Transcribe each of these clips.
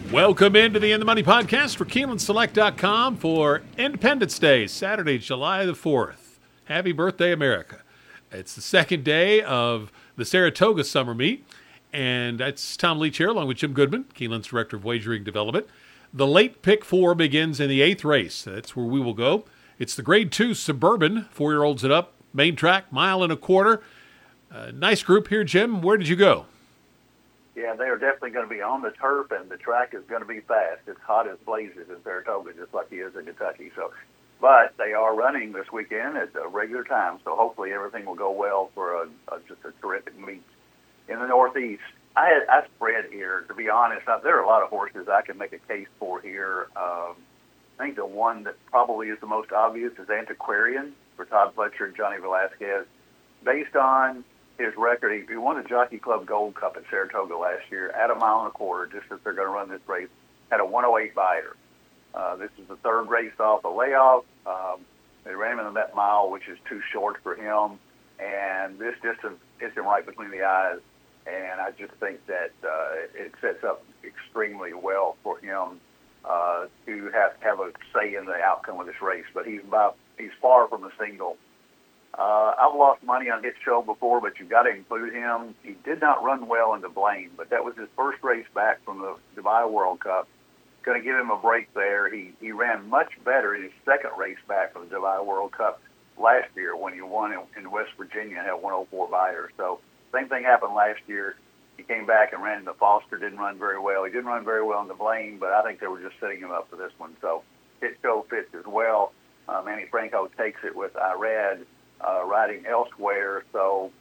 Welcome into the In the Money podcast for KeenelandSelect.com for Independence Day, Saturday, July the 4th. Happy birthday, America. It's the second day of the Saratoga Summer Meet, and that's Tom Leach here along with Jim Goodman, Keeneland's Director of Wagering Development. The late pick four begins in the 8th race. That's where we will go. It's the Grade 2 Suburban, 4-year-olds and up, main track, 1.25 miles. Nice group here, Jim. Where did you go? Yeah, they are definitely going to be on the turf, and the track is going to be fast. It's hot as blazes in Saratoga, just like it is in Kentucky. But they are running this weekend at a regular time, so hopefully everything will go well for just a terrific meet. In the Northeast, I spread here, to be honest. There are a lot of horses I can make a case for here. I think the one that probably is the most obvious is Antiquarian for Todd Fletcher and Johnny Velasquez. Based on his record, he won the Jockey Club Gold Cup at Saratoga last year at 1.25 miles, just as they're going to run this race, had a 108 buyer. This is the third race off a layoff. They ran him in that mile, which is too short for him, and this distance hits him right between the eyes, and I just think that it sets up extremely well for him to have a say in the outcome of this race, but he's far from a single. I've lost money on his show before, but you've got to include him. He did not run well in the Blaine, but that was his first race back from the Dubai World Cup. Going to give him a break there. He ran much better in his second race back from the Dubai World Cup last year when he won in West Virginia and had 104 buyer. So same thing happened last year. He came back and ran in the Foster, didn't run very well. He didn't run very well in the Blaine, but I think they were just setting him up for this one. So his show fits as well. Manny Franco takes it with Irad riding elsewhere, so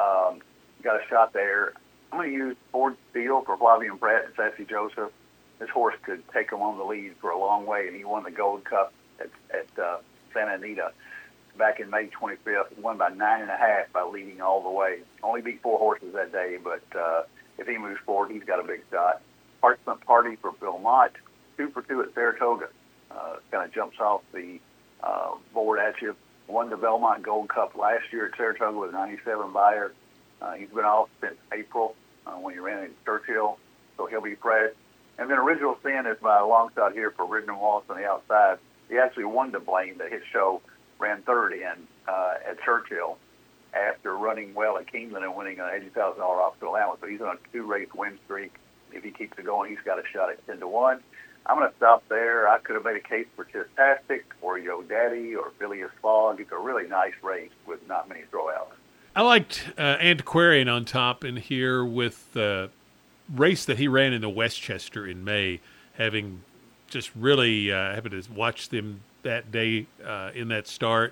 got a shot there. I'm going to use Ford Steel for Flavian Pratt and Sassy Joseph. This horse could take him on the lead for a long way, and he won the Gold Cup at Santa Anita back in May 25th. Won by 9.5 by leading all the way. Only beat 4 horses that day, but if he moves forward, he's got a big shot. Parchment Party for Belmont, 2 for 2 at Saratoga. Kind of jumps off the board at you. Won the Belmont Gold Cup last year at Saratoga with a 97 buyer. He's been off since April when he ran in Churchill, so he'll be fresh. And then Original Sin is my long shot here for Ridden Wallace on the outside. He actually won the Blaine that his show ran third in at Churchill after running well at Keeneland and winning an $80,000 optional allowance. So he's on a 2-race win streak. If he keeps it going, he's got a shot at 10-1. I'm going to stop there. I could have made a case for Tistastic or Yo Daddy or Phileas Fogg. It's a really nice race with not many throwouts. I liked Antiquarian on top in here with the race that he ran in the Westchester in May, having just really happy to watch them that day in that start.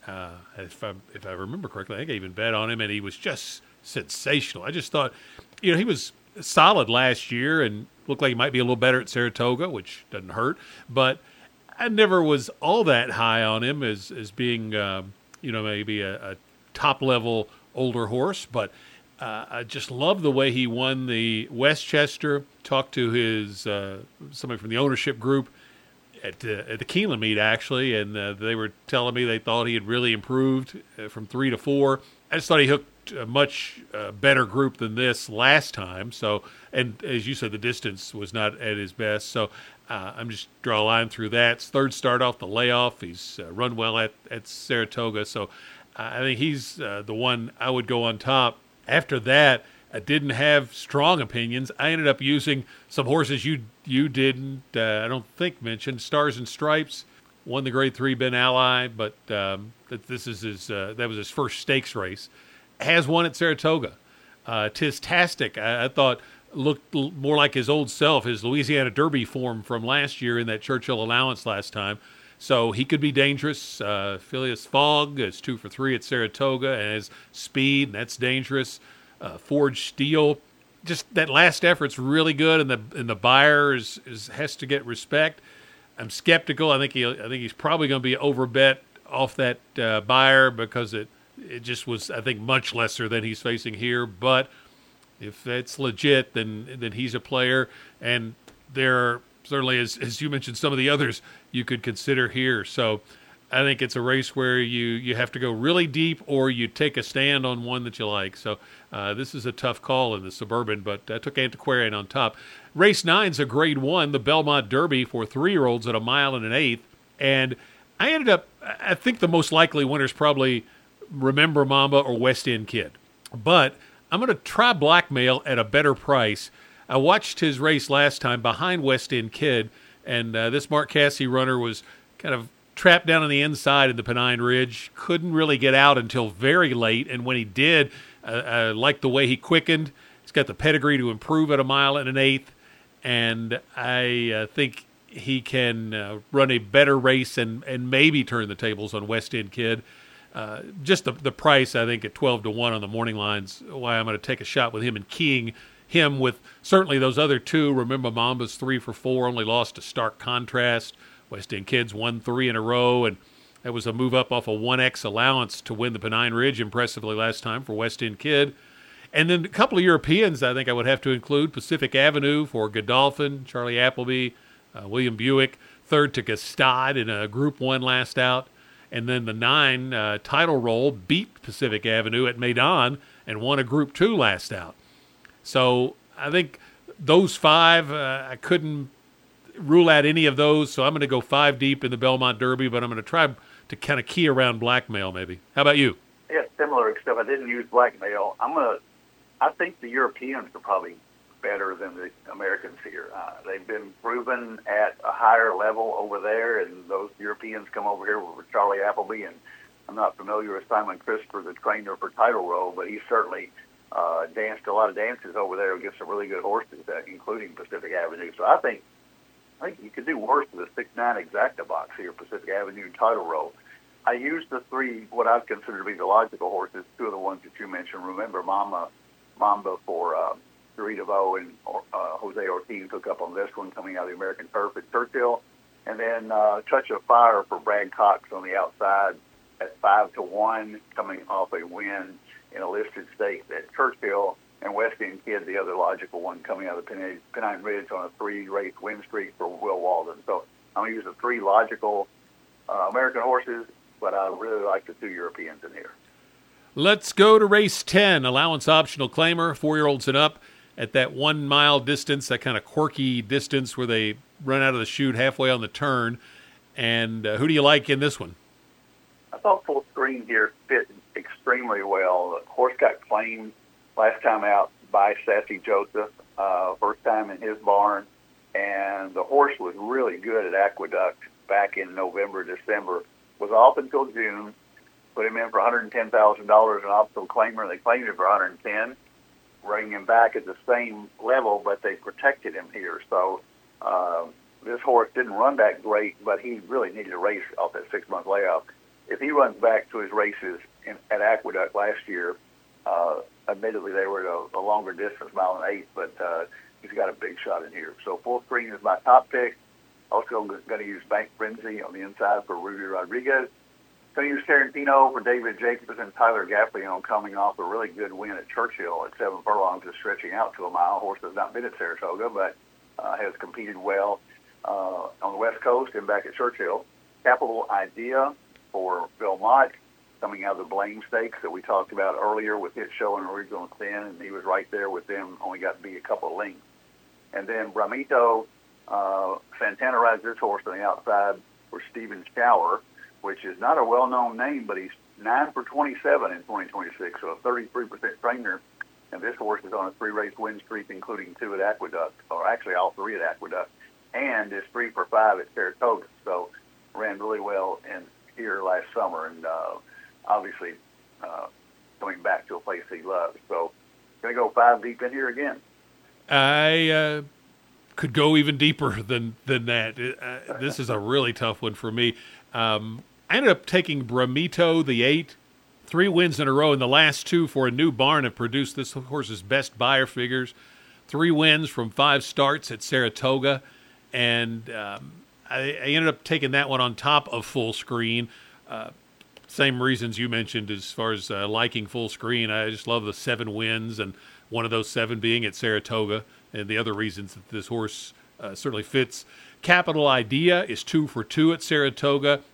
If I remember correctly, I think I even bet on him, and he was just sensational. I just thought, he was solid last year and looked like he might be a little better at Saratoga, which doesn't hurt. But I never was all that high on him as being, maybe a top-level older horse. But I just love the way he won the Westchester. Talked to his somebody from the ownership group at the Keeneland meet, actually, and they were telling me they thought he had really improved from 3 to 4. I just thought he hooked a much better group than this last time. So, and as you said, the distance was not at his best. So I'm just draw a line through that. It's third start off the layoff. He's run well at Saratoga. So I think he's the one I would go on top. After that, I didn't have strong opinions. I ended up using some horses you didn't, I don't think, mention. Stars and Stripes won the Grade 3 Ben Ally, but this is that was his first stakes race. Has won at Saratoga. Tistastic, I thought, looked more like his old self, his Louisiana Derby form from last year in that Churchill allowance last time. So he could be dangerous. Phileas Fogg is 2 for 3 at Saratoga and has speed, and that's dangerous. Forged Steel, just that last effort's really good, and the buyer has to get respect. I'm skeptical. I think he's probably going to be overbet off that buyer because it just was, I think, much lesser than he's facing here. But if it's legit, then he's a player. And there are certainly, as you mentioned, some of the others you could consider here. So I think it's a race where you have to go really deep or you take a stand on one that you like. So this is a tough call in the Suburban, but I took Antiquarian on top. Race 9's a Grade 1, the Belmont Derby for 3-year-olds at 1 mile and an eighth. And I ended up, I think the most likely winner's probably Remember Mamba or West End Kid. But I'm going to try Blackmail at a better price. I watched his race last time behind West End Kid, and this Mark Casse runner was kind of trapped down on the inside in the Pennine Ridge. Couldn't really get out until very late, and when he did, I liked the way he quickened. He's got the pedigree to improve at 1 mile and an eighth, and I think he can run a better race and maybe turn the tables on West End Kid. Just the price, I think, at 12-1 on the morning lines, why I'm going to take a shot with him and keying him with certainly those other two. Remember Mamba's 3 for 4, only lost to Stark Contrast. West End Kids won 3 in a row, and that was a move up off a 1X allowance to win the Pennine Ridge impressively last time for West End Kid. And then a couple of Europeans I think I would have to include. Pacific Avenue for Godolphin, Charlie Appleby, William Buick, third to Gastad in a Group 1 last out. And then the 9 Title Roll beat Pacific Avenue at Maidan and won a Group 2 last out. So I think those 5, I couldn't rule out any of those, so I'm going to go 5 deep in the Belmont Derby, but I'm going to try to kind of key around Blackmail maybe. How about you? Yeah, similar, except I didn't use Blackmail. I think the Europeans are probably better than the Americans here. They've been proven at a higher level over there, and those Europeans come over here with Charlie Appleby, and I'm not familiar with Simon Christopher, the trainer for Title Roll, but he certainly danced a lot of dances over there against some really good horses, including Pacific Avenue. So I think you could do worse with a 6'9" exacta box here, Pacific Avenue and Title Roll. I used the 3, what I'd consider to be the logical horses, 2 of the ones that you mentioned. Remember Mamba for Three DeVoe and Jose Ortiz took up on this one coming out of the American Turf at Churchill. And then Touch of Fire for Brad Cox on the outside at 5-1 coming off a win in a listed stake at Churchill. And West End Kid, the other logical one, coming out of the Pennine Ridge on a 3-race win streak for Will Walden. So I'm going to use the 3 logical American horses, but I really like the 2 Europeans in here. Let's go to race 10, allowance optional claimer, 4-year-olds and up at that 1 mile distance, that kind of quirky distance where they run out of the chute halfway on the turn. And who do you like in this one? I thought Full Screen here fit extremely well. The horse got claimed last time out by Sassy Joseph, first time in his barn, and the horse was really good at Aqueduct back in November, December, was off until June, put him in for $110,000 in optional claimer, and they claimed him for $110,000, bringing him back at the same level, but they protected him here. So this horse didn't run that great, but he really needed a race off that 6-month layoff. If he runs back to his races at Aqueduct last year, admittedly they were at a longer distance, 1.8 miles, but he's got a big shot in here. So Full Screen is my top pick. Also going to use Bank Frenzy on the inside for Ruby Rodriguez. Going to use Tarantino for David Jacobs and Tyler Gaffalione coming off a really good win at Churchill at 7 furlongs, is stretching out to 1 mile. Horse has not been at Saratoga, but has competed well on the West Coast and back at Churchill. Capital Idea for Belmont, coming out of the Blame Stakes that we talked about earlier with his show and Original Sin, and he was right there with them, only got to be a couple of lengths. And then Bramito, Santana rides this horse on the outside for Stephen Shower, which is not a well-known name, but he's 9 for 27 in 2026, so a 33% trainer. And this horse is on a 3-race win streak, including 2 at Aqueduct, or actually all 3 at Aqueduct, and is 3 for 5 at Saratoga. So ran really well in here last summer, and obviously coming back to a place he loves. So going to go 5 deep in here again. I could go even deeper than that. This is a really tough one for me. I ended up taking Bramito, the 8, 3 wins in a row, and the last 2 for a new barn have produced this horse's best buyer figures. 3 wins from 5 starts at Saratoga, and I ended up taking that one on top of Full Screen. Same reasons you mentioned as far as liking Full Screen. I just love the 7 wins, and one of those 7 being at Saratoga, and the other reasons that this horse certainly fits. Capital Idea is 2 for 2 at Saratoga,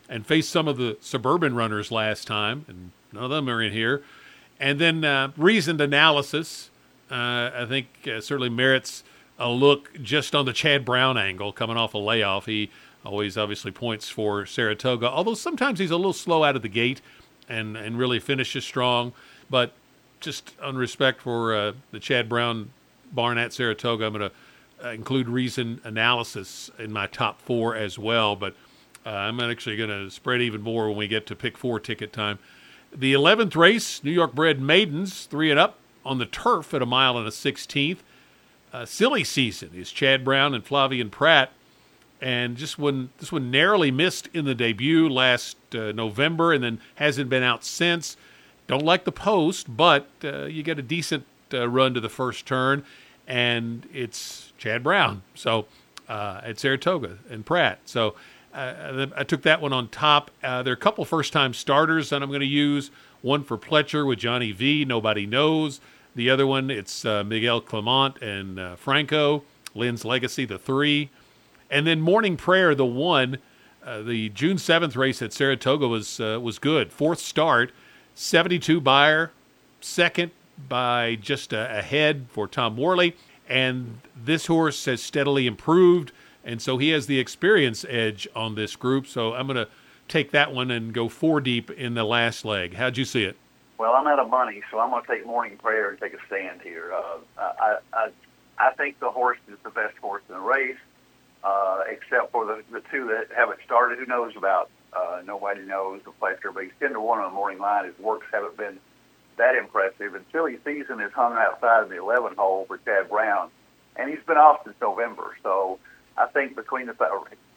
and faced some of the suburban runners last time, and none of them are in here. And then reasoned analysis, I think certainly merits a look just on the Chad Brown angle coming off a layoff. He always obviously points for Saratoga, although sometimes he's a little slow out of the gate and really finishes strong. But just on respect for the Chad Brown barn at Saratoga, I'm going to include reason analysis in my top 4 as well. But I'm actually going to spread even more when we get to pick 4 ticket time. The 11th race, New York bred maidens, 3 and up on the turf at 1 mile and a 16th. Silly season is Chad Brown and Flavien Prat. And this one narrowly missed in the debut last November and then hasn't been out since. Don't like the post, but you get a decent run to the first turn, and it's Chad Brown. So at Saratoga and Pratt. So I took that one on top. There are a couple first-time starters that I'm going to use. One for Pletcher with Johnny V, nobody knows. The other one, it's Miguel Clement and Franco, Lynn's Legacy, the 3. And then Morning Prayer, the 1. The June 7th race at Saratoga was good. 4th start, 72 buyer, 2nd by just a head for Tom Worley. And this horse has steadily improved, and so he has the experience edge on this group. So I'm going to take that one and go 4 deep in the last leg. How'd you see it? Well, I'm out of money, so I'm going to take Morning Prayer and take a stand here. I think the horse is the best horse in the race, except for the 2 that haven't started. Who knows about? Nobody knows the Pletcher, but he's 10-1 on the morning line. His works haven't been that impressive. And Silly Season is hung outside of the 11 hole for Chad Brown, and he's been off since November. So I think between the fact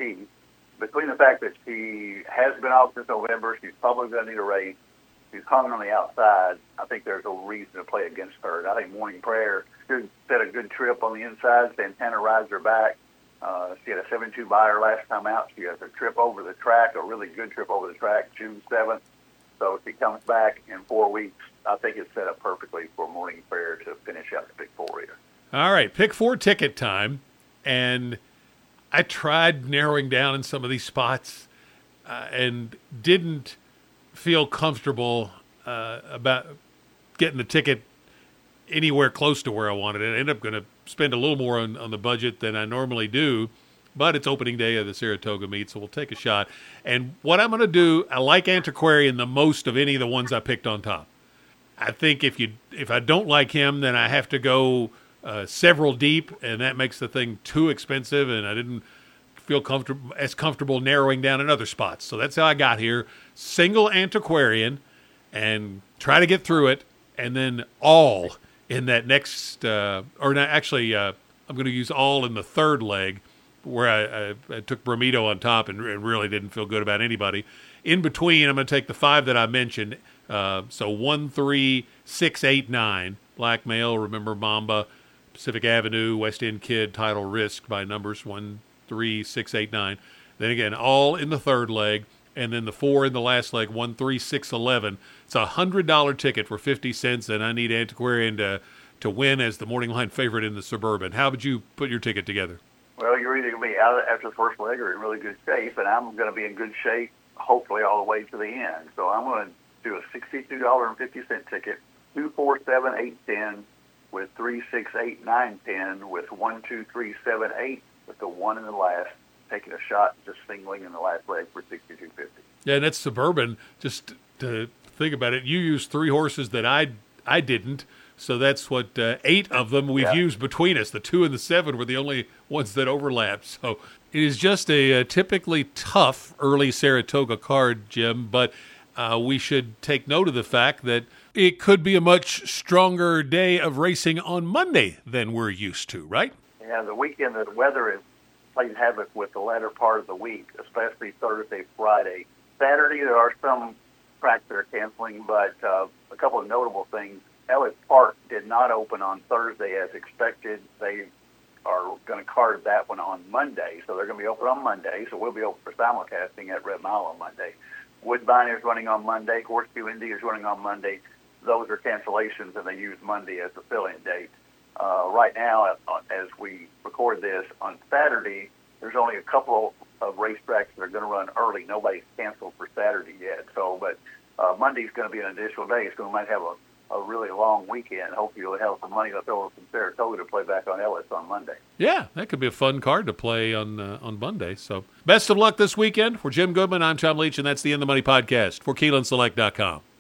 that she has been off since November, she's probably going to need a race. She's hung on the outside. I think there's a reason to play against her. And I think Morning Prayer should set a good trip on the inside. Santana rides her back. She had a 72 buyer last time out. She has a trip over the track, a really good trip over the track, June 7th. So if she comes back in 4 weeks, I think it's set up perfectly for Morning Prayer to finish out the pick 4 here. All right, pick 4 ticket time. And I tried narrowing down in some of these spots and didn't feel comfortable about getting the ticket anywhere close to where I wanted it. I ended up going to spend a little more on the budget than I normally do, but it's opening day of the Saratoga meet, so we'll take a shot. And what I'm going to do, I like Antiquarian the most of any of the ones I picked on top. I think if I don't like him, then I have to go several deep, and that makes the thing too expensive, and I didn't feel comfortable narrowing down in other spots. So that's how I got here. Single Antiquarian, and try to get through it, and then all in that next, I'm going to use all in the 3rd leg, where I took Bramido on top and really didn't feel good about anybody. In between, I'm going to take the 5 that I mentioned. So 1, 3, 6, 8, 9. Blackmail, Remember Mamba, Pacific Avenue, West End Kid, Title Risk by numbers 1, 3, 6, 8, 9. Then again, all in the 3rd leg. And then the 4 in the last leg, 1, 3, 6, 11. It's a $100 ticket for 50 cents, and I need Antiquarian to win as the morning line favorite in the Suburban. How would you put your ticket together? Well, you're either going to be out after the first leg or in really good shape, and I'm going to be in good shape, hopefully all the way to the end. So I'm going to do a $62.50 ticket, 2, 4, 7, 8, 10, with 3, 6, 8, 9, 10, with 1, 2, 3, 7, 8, with the 1 in the last, taking a shot, just singling in the last leg for $62.50. Yeah, and that's Suburban. Just to think about it, you used 3 horses that I didn't. So that's what 8 of them we've used between us. The 2 and the 7 were the only ones that overlapped. So it is just a typically tough early Saratoga card, Jim. But we should take note of the fact that it could be a much stronger day of racing on Monday than we're used to, right? Yeah, the weekend, the weather has played havoc with the latter part of the week, especially Thursday, Friday. Saturday, there are some tracks that are canceling, but a couple of notable things. Ellis Park did not open on Thursday as expected. They are going to card that one on Monday, so they're going to be open on Monday, so we'll be open for simulcasting at Red Mile on Monday. Woodbine is running on Monday. Horseshoe Indy is running on Monday. Those are cancellations, and they use Monday as the fill-in date. Right now, as we record this, on Saturday, there's only a couple of racetracks that are going to run early. Nobody's canceled for Saturday yet. So, but Monday's going to be an additional day. It's going to might have a really long weekend. Hopefully you'll have some money left over from Saratoga to play back on Ellis on Monday. Yeah, that could be a fun card to play on Monday. So best of luck this weekend. For Jim Goodman, I'm Tom Leach, and that's the In the Money podcast for KeenelandSelect.com.